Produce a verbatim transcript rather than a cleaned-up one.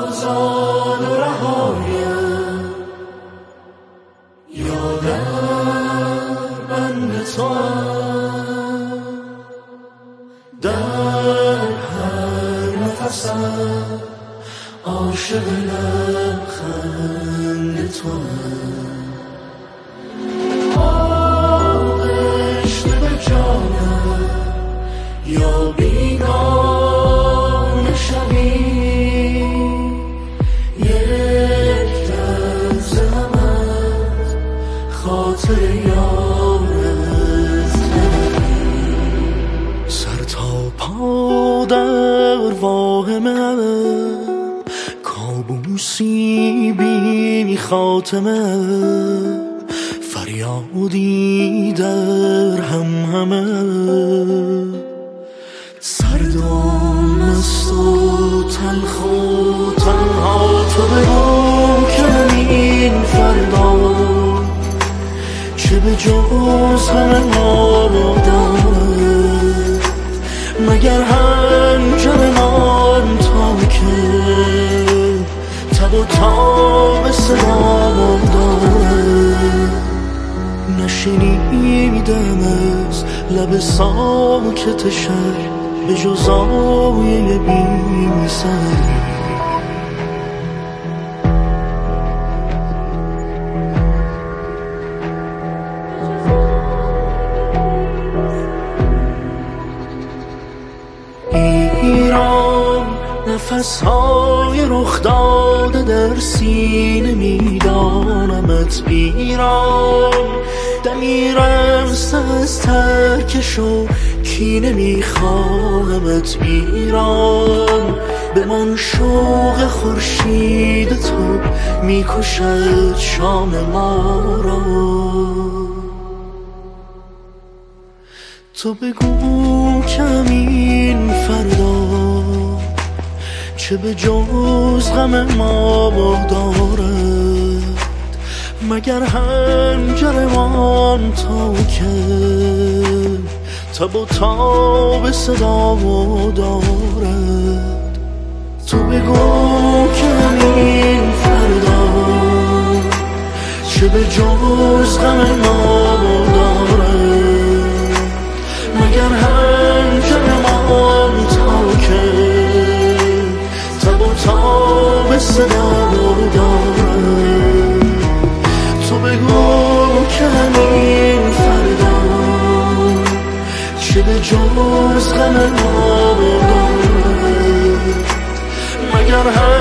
آزاد و رهایم، یادم بند توام، در هر نفسم عاشق لبخند توام. آغشته به جانم یا بیگانه شوی، یک لحظه هم از خاطر یارت نبری. سر تا پا در واهمم، کابوسی بی خاتمه، فریادی در هم همه. سردم است و تلخ و تنها، تو بگو که این فردا چه به جز غم ما دارد، مگر هنجرمان تا که تب و تاب صدا دارد. نشنیدم از لب ساکت شهر به جز آیه بی سری. ایران نفسهای رخ داده در سینه میدانمت، ایران دمی رمز از ترکش و کینه میخواهمت. ایران به من شوق خورشید تو میکشد شام ما را. تو بگو کمین فردا چه به جز غم ما دارد، مگر هنجرمان تا که تب و تاب صدا دارد. تو بگو کمین فردا چه به جز غم ما دارد، مگر هنجرمان تا که تب و تاب صدا دارد. تو بگو که همین فردا چه به جز غم ما دارد، مگر